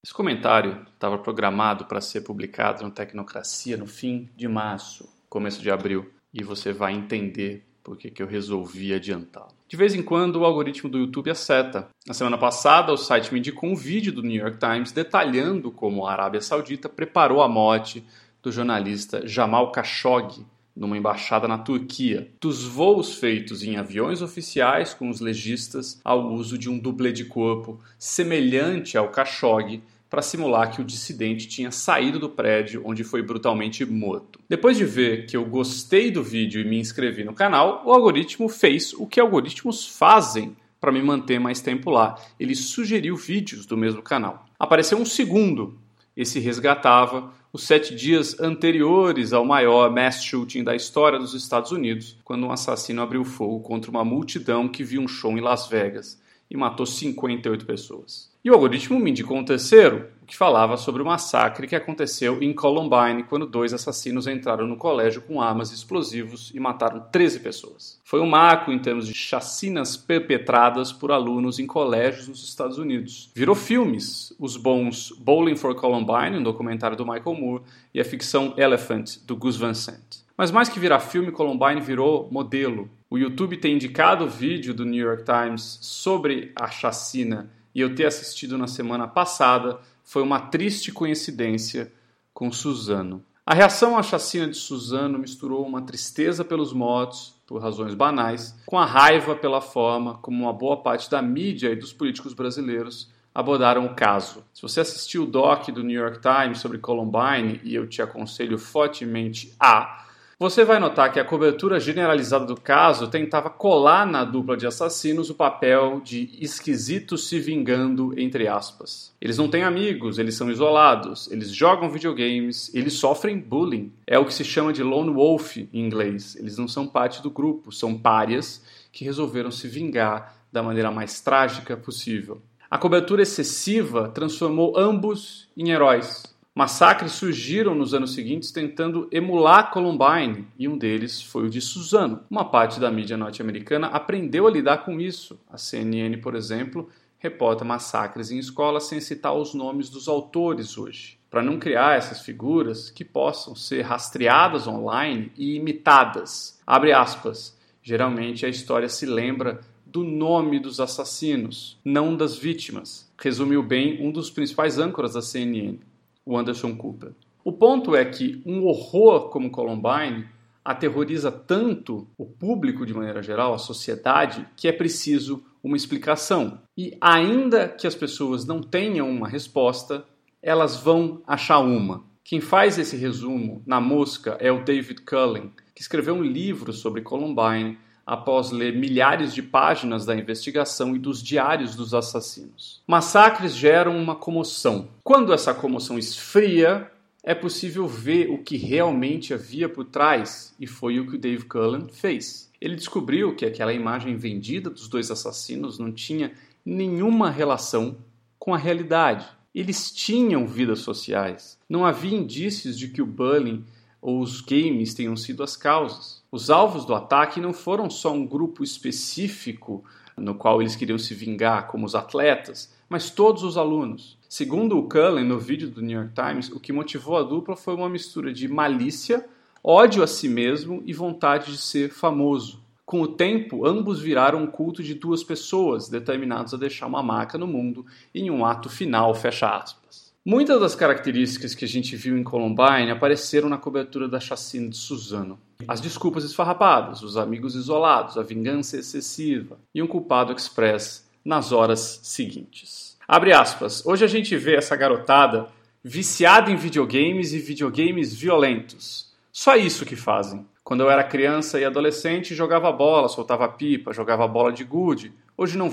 Esse comentário estava programado para ser publicado no Tecnocracia no fim de março, começo de abril, e você vai entender por que eu resolvi adiantá-lo. De vez em quando, o algoritmo do YouTube acerta. Na semana passada, o site me indicou um vídeo do New York Times detalhando como a Arábia Saudita preparou a morte do jornalista Jamal Khashoggi numa embaixada na Turquia, dos voos feitos em aviões oficiais com os legistas ao uso de um dublê de corpo semelhante ao Khashoggi para simular que o dissidente tinha saído do prédio onde foi brutalmente morto. Depois de ver que eu gostei do vídeo e me inscrevi no canal, o algoritmo fez o que algoritmos fazem para me manter mais tempo lá. Ele sugeriu vídeos do mesmo canal. Apareceu um segundo. Esse resgatava os 7 dias anteriores ao maior mass shooting da história dos Estados Unidos, quando um assassino abriu fogo contra uma multidão que viu um show em Las Vegas e matou 58 pessoas. E o algoritmo me indicou um terceiro, que falava sobre o massacre que aconteceu em Columbine, quando 2 assassinos entraram no colégio com armas e explosivos e mataram 13 pessoas. Foi um marco em termos de chacinas perpetradas por alunos em colégios nos Estados Unidos. Virou filmes, os bons Bowling for Columbine, um documentário do Michael Moore, e a ficção Elephant, do Gus Van Sant. Mas mais que virar filme, Columbine virou modelo. O YouTube tem indicado o vídeo do New York Times sobre a chacina e eu ter assistido na semana passada foi uma triste coincidência com Suzano. A reação à chacina de Suzano misturou uma tristeza pelos mortos, por razões banais, com a raiva pela forma como uma boa parte da mídia e dos políticos brasileiros abordaram o caso. Se você assistiu o doc do New York Times sobre Columbine, e eu te aconselho fortemente você vai notar que a cobertura generalizada do caso tentava colar na dupla de assassinos o papel de esquisitos se vingando, entre aspas. Eles não têm amigos, eles são isolados, eles jogam videogames, eles sofrem bullying. É o que se chama de lone wolf em inglês. Eles não são parte do grupo, são párias que resolveram se vingar da maneira mais trágica possível. A cobertura excessiva transformou ambos em heróis. Massacres surgiram nos anos seguintes tentando emular Columbine, e um deles foi o de Suzano. Uma parte da mídia norte-americana aprendeu a lidar com isso. A CNN, por exemplo, reporta massacres em escolas sem citar os nomes dos autores hoje, para não criar essas figuras que possam ser rastreadas online e imitadas. Abre aspas. Geralmente a história se lembra do nome dos assassinos, não das vítimas. Resumiu bem um dos principais âncoras da CNN. O Anderson Cooper. O ponto é que um horror como Columbine aterroriza tanto o público de maneira geral, a sociedade, que é preciso uma explicação. E ainda que as pessoas não tenham uma resposta, elas vão achar uma. Quem faz esse resumo na mosca é o David Cullen, que escreveu um livro sobre Columbine após ler milhares de páginas da investigação e dos diários dos assassinos. Massacres geram uma comoção. Quando essa comoção esfria, é possível ver o que realmente havia por trás, e foi o que o Dave Cullen fez. Ele descobriu que aquela imagem vendida dos 2 assassinos não tinha nenhuma relação com a realidade. Eles tinham vidas sociais. Não havia indícios de que o bullying ou os games tenham sido as causas. Os alvos do ataque não foram só um grupo específico no qual eles queriam se vingar, como os atletas, mas todos os alunos. Segundo o Cullen, no vídeo do New York Times, o que motivou a dupla foi uma mistura de malícia, ódio a si mesmo e vontade de ser famoso. Com o tempo, ambos viraram um culto de 2 pessoas, determinados a deixar uma marca no mundo em um ato final, fecha aspas. Muitas das características que a gente viu em Columbine apareceram na cobertura da chacina de Suzano. As desculpas esfarrapadas, os amigos isolados, a vingança excessiva e um culpado express nas horas seguintes. Abre aspas. Hoje a gente vê essa garotada viciada em videogames e videogames violentos. Só isso que fazem. Quando eu era criança e adolescente, jogava bola, soltava pipa, jogava bola de gude. Hoje não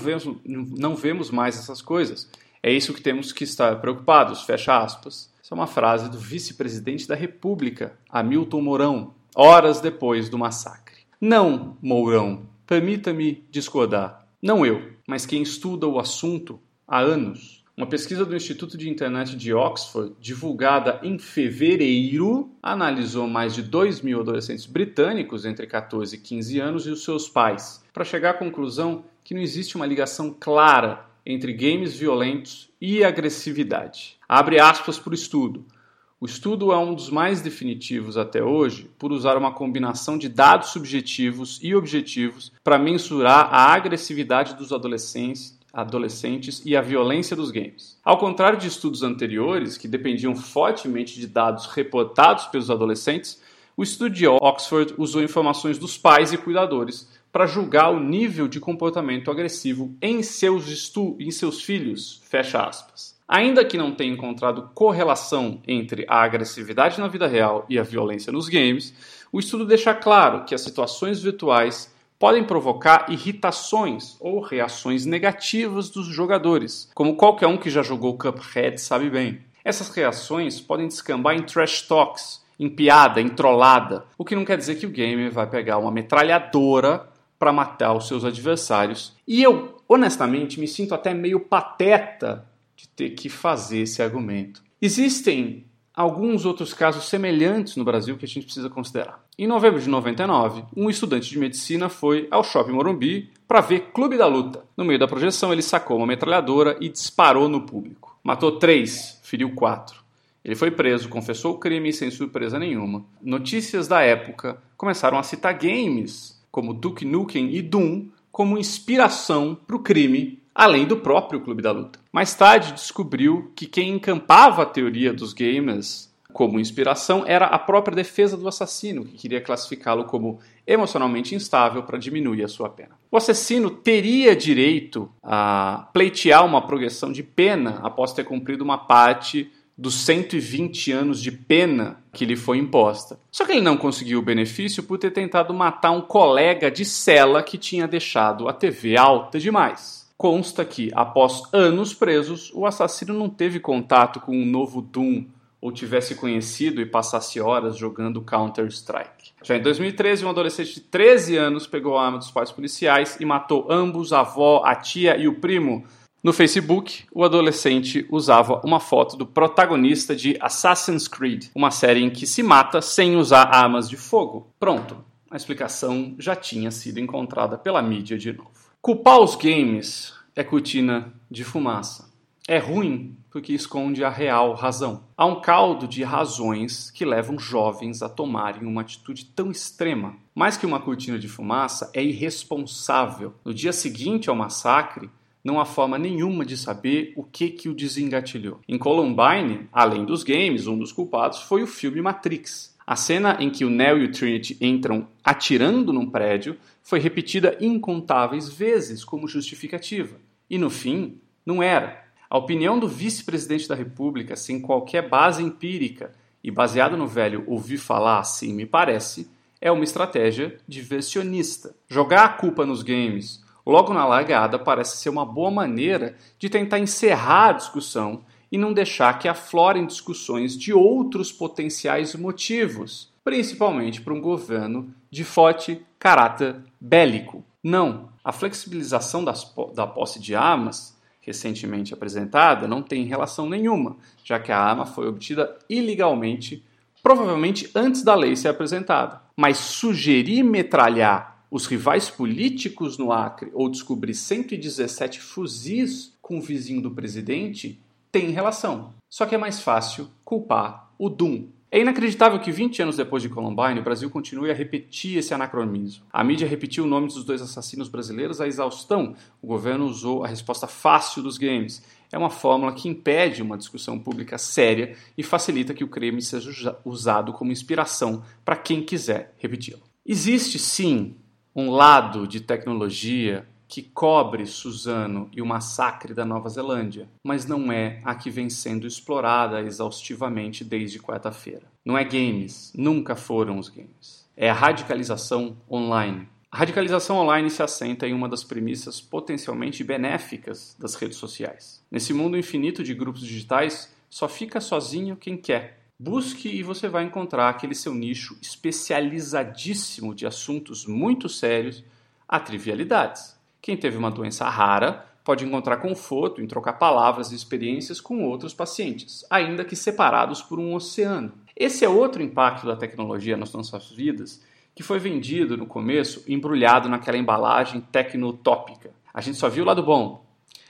vemos mais essas coisas. É isso que temos que estar preocupados, fecha aspas. Essa é uma frase do vice-presidente da República, Hamilton Mourão, horas depois do massacre. Não, Mourão, permita-me discordar. Não eu, mas quem estuda o assunto há anos. Uma pesquisa do Instituto de Internet de Oxford, divulgada em fevereiro, analisou mais de 2.000 adolescentes britânicos entre 14 e 15 anos e os seus pais, para chegar à conclusão que não existe uma ligação clara entre games violentos e agressividade. Abre aspas para o estudo. O estudo é um dos mais definitivos até hoje por usar uma combinação de dados subjetivos e objetivos para mensurar a agressividade dos adolescentes e a violência dos games. Ao contrário de estudos anteriores, que dependiam fortemente de dados reportados pelos adolescentes, o estudo de Oxford usou informações dos pais e cuidadores para julgar o nível de comportamento agressivo em seus filhos, fecha aspas. Ainda que não tenha encontrado correlação entre a agressividade na vida real e a violência nos games, o estudo deixa claro que as situações virtuais podem provocar irritações ou reações negativas dos jogadores, como qualquer um que já jogou Cuphead sabe bem. Essas reações podem descambar em trash talks, em piada, em trollada, o que não quer dizer que o gamer vai pegar uma metralhadora para matar os seus adversários. E eu, honestamente, me sinto até meio pateta de ter que fazer esse argumento. Existem alguns outros casos semelhantes no Brasil que a gente precisa considerar. Em novembro de 99, um estudante de medicina foi ao Shopping Morumbi para ver Clube da Luta. No meio da projeção, ele sacou uma metralhadora e disparou no público. Matou 3, feriu 4. Ele foi preso, confessou o crime sem surpresa nenhuma. Notícias da época começaram a citar games como Duke Nukem e Doom como inspiração para o crime, além do próprio Clube da Luta. Mais tarde, descobriu que quem encampava a teoria dos gamers como inspiração era a própria defesa do assassino, que queria classificá-lo como emocionalmente instável para diminuir a sua pena. O assassino teria direito a pleitear uma progressão de pena após ter cumprido uma parte dos 120 anos de pena que lhe foi imposta. Só que ele não conseguiu o benefício por ter tentado matar um colega de cela que tinha deixado a TV alta demais. Consta que, após anos presos, o assassino não teve contato com um novo Doom ou tivesse conhecido e passasse horas jogando Counter-Strike. Já em 2013, um adolescente de 13 anos pegou a arma dos pais policiais e matou ambos, a avó, a tia e o primo. No Facebook, o adolescente usava uma foto do protagonista de Assassin's Creed, uma série em que se mata sem usar armas de fogo. Pronto, a explicação já tinha sido encontrada pela mídia de novo. Culpar os games é cortina de fumaça. É ruim porque esconde a real razão. Há um caldo de razões que levam jovens a tomarem uma atitude tão extrema. Mais que uma cortina de fumaça, é irresponsável. No dia seguinte ao massacre, não há forma nenhuma de saber o que o desengatilhou. Em Columbine, além dos games, um dos culpados foi o filme Matrix. A cena em que o Neo e o Trinity entram atirando num prédio foi repetida incontáveis vezes como justificativa. E no fim, não era. A opinião do vice-presidente da República, sem qualquer base empírica e baseado no velho ouvir falar assim me parece, é uma estratégia diversionista. Jogar a culpa nos games logo na largada parece ser uma boa maneira de tentar encerrar a discussão e não deixar que aflorem discussões de outros potenciais motivos, principalmente para um governo de forte caráter bélico. Não, a flexibilização da posse de armas, recentemente apresentada, não tem relação nenhuma, já que a arma foi obtida ilegalmente, provavelmente antes da lei ser apresentada. Mas sugerir metralhar os rivais políticos no Acre ou descobrir 117 fuzis com o vizinho do presidente tem relação. Só que é mais fácil culpar o Doom. É inacreditável que 20 anos depois de Columbine, o Brasil continue a repetir esse anacronismo. A mídia repetiu o nome dos 2 assassinos brasileiros à exaustão. O governo usou a resposta fácil dos games. É uma fórmula que impede uma discussão pública séria e facilita que o crime seja usado como inspiração para quem quiser repeti-lo. Existe, sim, um lado de tecnologia que cobre Suzano e o massacre da Nova Zelândia, mas não é a que vem sendo explorada exaustivamente desde quarta-feira. Não é games, nunca foram os games. É a radicalização online. A radicalização online se assenta em uma das premissas potencialmente benéficas das redes sociais. Nesse mundo infinito de grupos digitais, só fica sozinho quem quer. Busque e você vai encontrar aquele seu nicho especializadíssimo de assuntos muito sérios a trivialidades. Quem teve uma doença rara pode encontrar conforto em trocar palavras e experiências com outros pacientes, ainda que separados por um oceano. Esse é outro impacto da tecnologia nas nossas vidas, que foi vendido no começo embrulhado naquela embalagem tecnotópica. A gente só viu o lado bom.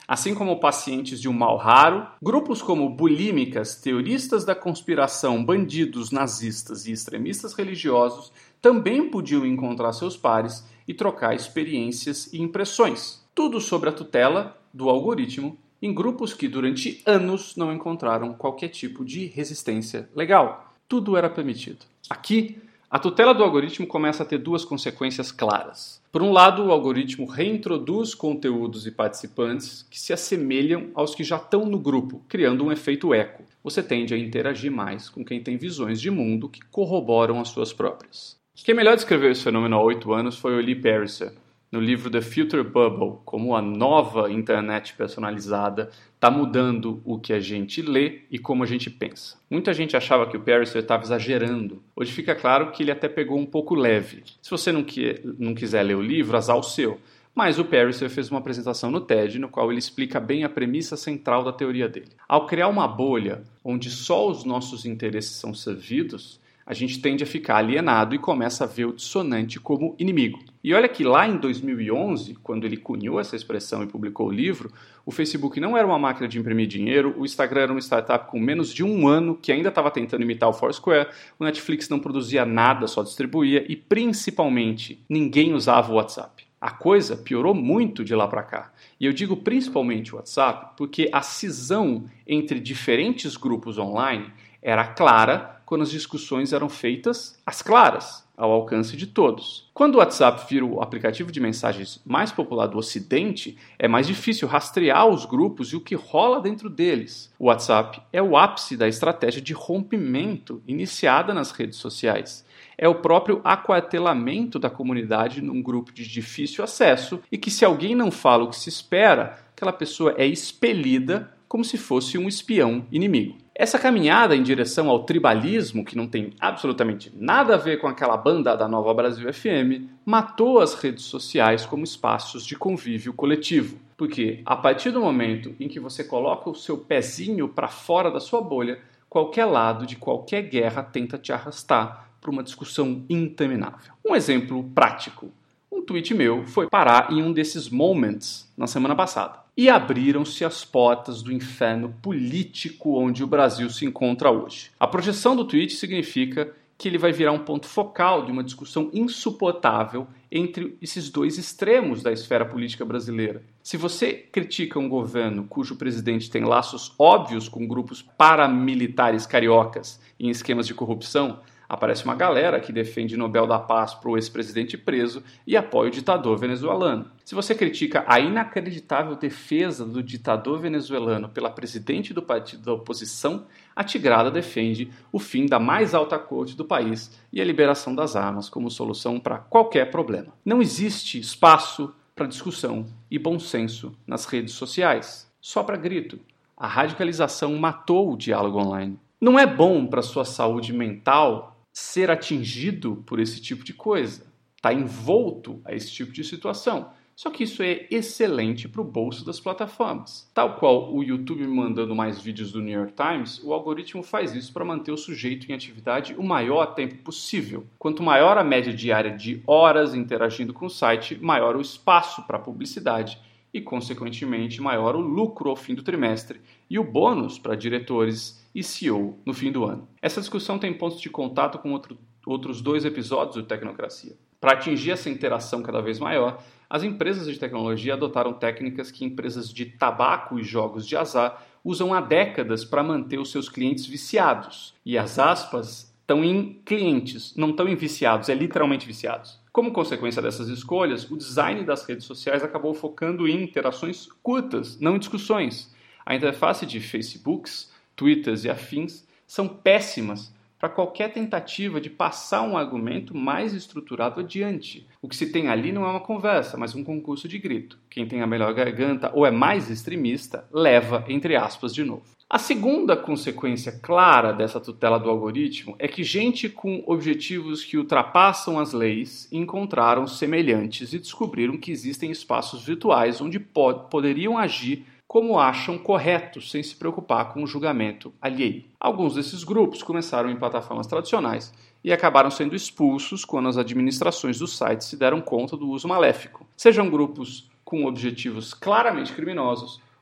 Assim como pacientes de um mal raro, grupos como bulímicas, teoristas da conspiração, bandidos, nazistas e extremistas religiosos também podiam encontrar seus pares e trocar experiências e impressões. Tudo sob a tutela do algoritmo, em grupos que durante anos não encontraram qualquer tipo de resistência legal. Tudo era permitido. Aqui, a tutela do algoritmo começa a ter duas consequências claras. Por um lado, o algoritmo reintroduz conteúdos e participantes que se assemelham aos que já estão no grupo, criando um efeito eco. Você tende a interagir mais com quem tem visões de mundo que corroboram as suas próprias. Quem melhor descreveu esse fenômeno há 8 anos foi o Lee Pariser, no livro The Future Bubble, como a nova internet personalizada está mudando o que a gente lê e como a gente pensa. Muita gente achava que o Pariser estava exagerando. Hoje fica claro que ele até pegou um pouco leve. Se você não quiser ler o livro, azar o seu. Mas o Pariser fez uma apresentação no TED, no qual ele explica bem a premissa central da teoria dele. Ao criar uma bolha onde só os nossos interesses são servidos, a gente tende a ficar alienado e começa a ver o dissonante como inimigo. E olha que lá em 2011, quando ele cunhou essa expressão e publicou o livro, o Facebook não era uma máquina de imprimir dinheiro, o Instagram era uma startup com menos de 1 ano que ainda estava tentando imitar o Foursquare, o Netflix não produzia nada, só distribuía e, principalmente, ninguém usava o WhatsApp. A coisa piorou muito de lá para cá. E eu digo principalmente o WhatsApp porque a cisão entre diferentes grupos online era clara quando as discussões eram feitas às claras, ao alcance de todos. Quando o WhatsApp vira o aplicativo de mensagens mais popular do Ocidente, é mais difícil rastrear os grupos e o que rola dentro deles. O WhatsApp é o ápice da estratégia de rompimento iniciada nas redes sociais. É o próprio aquartelamento da comunidade num grupo de difícil acesso e que, se alguém não fala o que se espera, aquela pessoa é expelida como se fosse um espião inimigo. Essa caminhada em direção ao tribalismo, que não tem absolutamente nada a ver com aquela banda da Nova Brasil FM, matou as redes sociais como espaços de convívio coletivo. Porque a partir do momento em que você coloca o seu pezinho para fora da sua bolha, qualquer lado de qualquer guerra tenta te arrastar para uma discussão interminável. Um exemplo prático. Um tweet meu foi parar em um desses moments na semana passada. E abriram-se as portas do inferno político onde o Brasil se encontra hoje. A projeção do tweet significa que ele vai virar um ponto focal de uma discussão insuportável entre esses dois extremos da esfera política brasileira. Se você critica um governo cujo presidente tem laços óbvios com grupos paramilitares cariocas em esquemas de corrupção, aparece uma galera que defende Nobel da Paz para o ex-presidente preso e apoia o ditador venezuelano. Se você critica a inacreditável defesa do ditador venezuelano pela presidente do partido da oposição, a Tigrada defende o fim da mais alta corte do país e a liberação das armas como solução para qualquer problema. Não existe espaço para discussão e bom senso nas redes sociais. Só para grito. A radicalização matou o diálogo online. Não é bom para sua saúde mental ser atingido por esse tipo de coisa, está envolto a esse tipo de situação. Só que isso é excelente para o bolso das plataformas. Tal qual o YouTube mandando mais vídeos do New York Times, o algoritmo faz isso para manter o sujeito em atividade o maior tempo possível. Quanto maior a média diária de horas interagindo com o site, maior o espaço para publicidade e, consequentemente, maior o lucro ao fim do trimestre e o bônus para diretores e CEO no fim do ano. Essa discussão tem pontos de contato com outros 2 episódios do Tecnocracia. Para atingir essa interação cada vez maior, as empresas de tecnologia adotaram técnicas que empresas de tabaco e jogos de azar usam há décadas para manter os seus clientes viciados. E as aspas estão em clientes, não estão em viciados, é literalmente viciados. Como consequência dessas escolhas, o design das redes sociais acabou focando em interações curtas, não em discussões. A interface de Facebooks, Twitters e afins são péssimas para qualquer tentativa de passar um argumento mais estruturado adiante. O que se tem ali não é uma conversa, mas um concurso de grito. Quem tem a melhor garganta ou é mais extremista, leva, entre aspas, de novo. A segunda consequência clara dessa tutela do algoritmo é que gente com objetivos que ultrapassam as leis encontraram semelhantes e descobriram que existem espaços virtuais onde poderiam agir como acham correto, sem se preocupar com o julgamento alheio. Alguns desses grupos começaram em plataformas tradicionais e acabaram sendo expulsos quando as administrações dos sites se deram conta do uso maléfico. Sejam grupos com objetivos claramente criminosos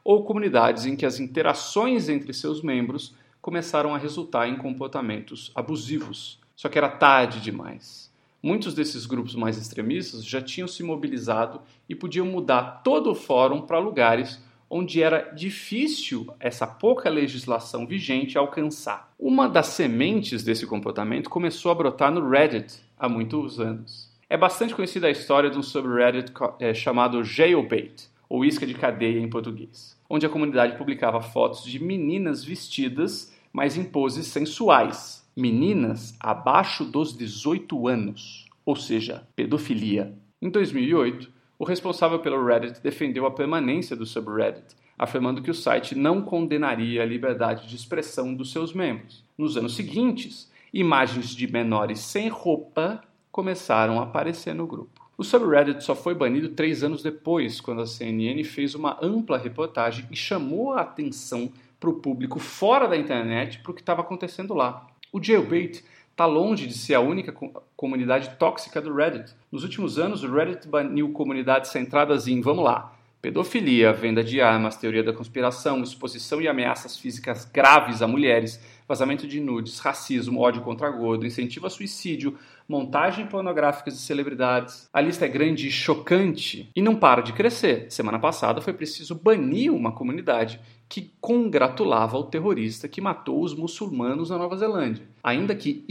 ou comunidades em que as interações entre seus membros começaram a resultar em comportamentos abusivos. Só que era tarde demais. Muitos desses grupos mais extremistas já tinham se mobilizado e podiam mudar todo o fórum para lugares onde era difícil essa pouca legislação vigente alcançar. Uma das sementes desse comportamento começou a brotar no Reddit há muitos anos. É bastante conhecida a história de um subreddit chamado Jailbait, ou isca de cadeia em português, onde a comunidade publicava fotos de meninas vestidas, mas em poses sensuais. Meninas abaixo dos 18 anos, ou seja, pedofilia. Em 2008, o responsável pelo Reddit defendeu a permanência do subreddit, afirmando que o site não condenaria a liberdade de expressão dos seus membros. Nos anos seguintes, imagens de menores sem roupa começaram a aparecer no grupo. O subreddit só foi banido 3 anos depois, quando a CNN fez uma ampla reportagem e chamou a atenção para o público fora da internet para o que estava acontecendo lá. O Jailbait está longe de ser a única comunidade tóxica do Reddit. Nos últimos anos, o Reddit baniu comunidades centradas em, vamos lá, pedofilia, venda de armas, teoria da conspiração, exposição e ameaças físicas graves a mulheres, vazamento de nudes, racismo, ódio contra gordo, incentivo a suicídio, montagem pornográfica de celebridades. A lista é grande e chocante e não para de crescer. Semana passada foi preciso banir uma comunidade que congratulava o terrorista que matou os muçulmanos na Nova Zelândia. Ainda que,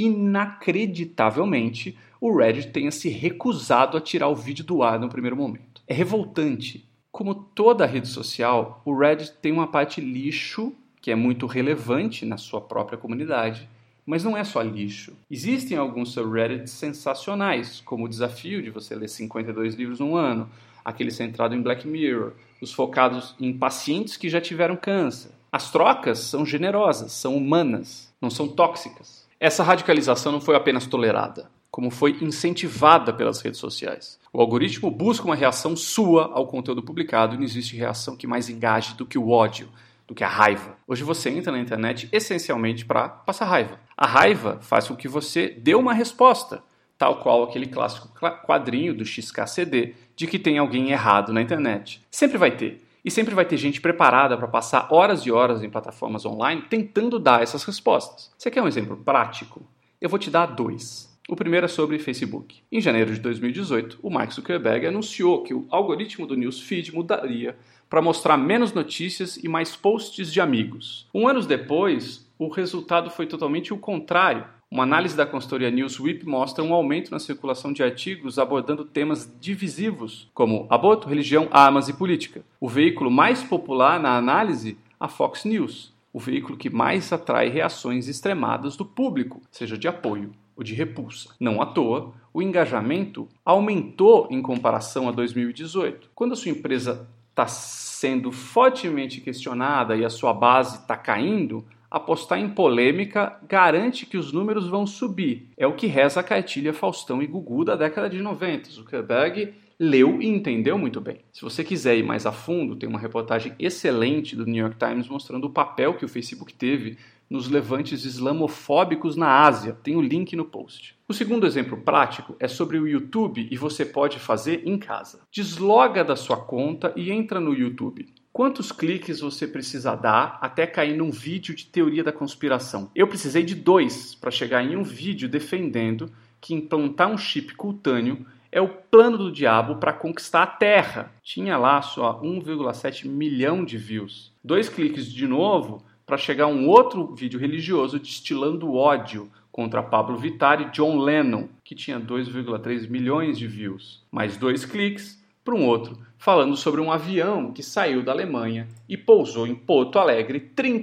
inacreditavelmente, o Reddit tenha se recusado a tirar o vídeo do ar no primeiro momento. É revoltante. Como toda rede social, o Reddit tem uma parte lixo, que é muito relevante na sua própria comunidade, mas não é só lixo. Existem alguns subreddits sensacionais, como o desafio de você ler 52 livros num ano, aquele centrado em Black Mirror, os focados em pacientes que já tiveram câncer. As trocas são generosas, são humanas, não são tóxicas. Essa radicalização não foi apenas tolerada, como foi incentivada pelas redes sociais. O algoritmo busca uma reação sua ao conteúdo publicado e não existe reação que mais engaje do que o ódio, do que a raiva. Hoje você entra na internet essencialmente para passar raiva. A raiva faz com que você dê uma resposta, tal qual aquele clássico quadrinho do XKCD de que tem alguém errado na internet. Sempre vai ter. E sempre vai ter gente preparada para passar horas e horas em plataformas online tentando dar essas respostas. Você quer um exemplo prático? Eu vou te dar 2. O primeiro é sobre Facebook. Em janeiro de 2018, o Mark Zuckerberg anunciou que o algoritmo do Newsfeed mudaria para mostrar menos notícias e mais posts de amigos. 1 ano depois, o resultado foi totalmente o contrário. Uma análise da consultoria Newsweek mostra um aumento na circulação de artigos abordando temas divisivos, como aborto, religião, armas e política. O veículo mais popular na análise, a Fox News, o veículo que mais atrai reações extremadas do público, seja de apoio ou de repulsa. Não à toa, o engajamento aumentou em comparação a 2018. Quando a sua empresa está sendo fortemente questionada e a sua base está caindo, apostar em polêmica garante que os números vão subir. É o que reza a cartilha Faustão e Gugu da década de 90. Zuckerberg leu e entendeu muito bem. Se você quiser ir mais a fundo, tem uma reportagem excelente do New York Times mostrando o papel que o Facebook teve nos levantes islamofóbicos na Ásia. Tem o link no post. O segundo exemplo prático é sobre o YouTube e você pode fazer em casa. Desloga da sua conta e entra no YouTube. Quantos cliques você precisa dar até cair num vídeo de teoria da conspiração? Eu precisei de 2 para chegar em um vídeo defendendo que implantar um chip cutâneo é o plano do diabo para conquistar a Terra. Tinha lá só 1,7 milhão de views. 2 cliques de novo para chegar a um outro vídeo religioso destilando ódio contra Pablo Vittar e John Lennon, que tinha 2,3 milhões de views. Mais 2 cliques para um outro, falando sobre um avião que saiu da Alemanha e pousou em Porto Alegre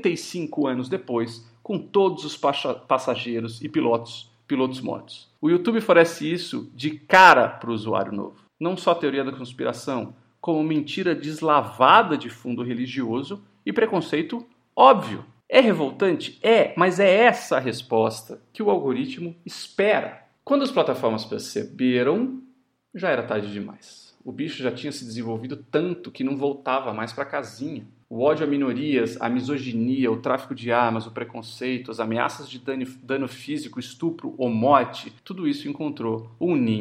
35 anos depois, com todos os passageiros e pilotos mortos. O YouTube oferece isso de cara para o usuário novo. Não só teoria da conspiração, como mentira deslavada de fundo religioso e preconceito óbvio. É revoltante? É, mas é essa a resposta que o algoritmo espera. Quando as plataformas perceberam, já era tarde demais. O bicho já tinha se desenvolvido tanto que não voltava mais para a casinha. O ódio a minorias, a misoginia, o tráfico de armas, o preconceito, as ameaças de dano físico, estupro ou morte, tudo isso encontrou um ninho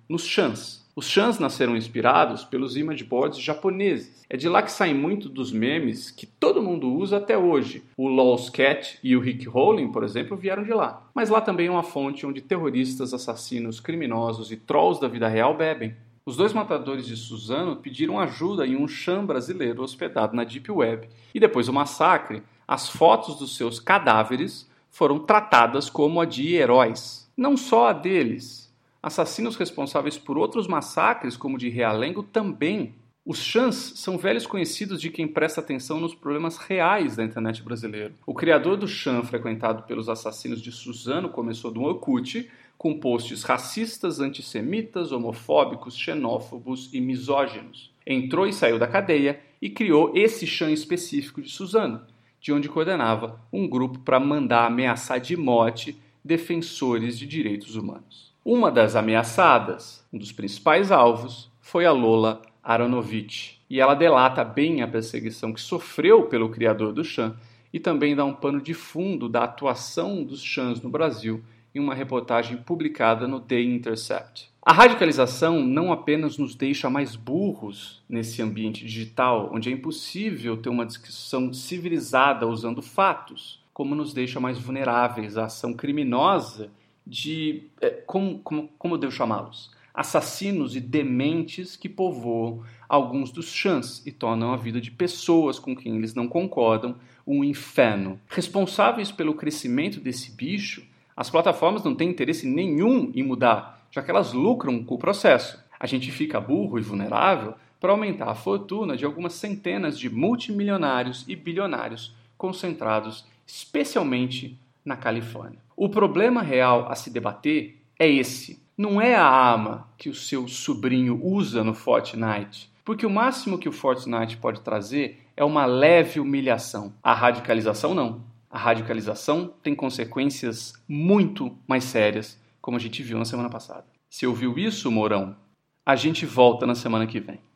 nos chans. Os chans nasceram inspirados pelos image boards japoneses. É de lá que saem muito dos memes que todo mundo usa até hoje. O lolscat e o Rick Rowling, por exemplo, vieram de lá. Mas lá também é uma fonte onde terroristas, assassinos, criminosos e trolls da vida real bebem. Os dois matadores de Suzano pediram ajuda em um chan brasileiro hospedado na Deep Web. E depois do massacre, as fotos dos seus cadáveres foram tratadas como a de heróis. Não só a deles. Assassinos responsáveis por outros massacres, como o de Realengo, também. Os chans são velhos conhecidos de quem presta atenção nos problemas reais da internet brasileira. O criador do chan frequentado pelos assassinos de Suzano começou do Orkut, com posts racistas, antissemitas, homofóbicos, xenófobos e misóginos. Entrou e saiu da cadeia e criou esse chan específico de Suzano, de onde coordenava um grupo para mandar ameaçar de morte defensores de direitos humanos. Uma das ameaçadas, um dos principais alvos, foi a Lola Aronovitch. E ela delata bem a perseguição que sofreu pelo criador do chan e também dá um pano de fundo da atuação dos chans no Brasil em uma reportagem publicada no The Intercept. A radicalização não apenas nos deixa mais burros nesse ambiente digital, onde é impossível ter uma discussão civilizada usando fatos, como nos deixa mais vulneráveis à ação criminosa de, como eu devo chamá-los? Assassinos e dementes que povoam alguns dos chans e tornam a vida de pessoas com quem eles não concordam um inferno. Responsáveis pelo crescimento desse bicho, as plataformas não têm interesse nenhum em mudar, já que elas lucram com o processo. A gente fica burro e vulnerável para aumentar a fortuna de algumas centenas de multimilionários e bilionários concentrados especialmente na Califórnia. O problema real a se debater é esse. Não é a arma que o seu sobrinho usa no Fortnite, porque o máximo que o Fortnite pode trazer é uma leve humilhação. A radicalização não. A radicalização tem consequências muito mais sérias, como a gente viu na semana passada. Se ouviu isso, Mourão? A gente volta na semana que vem.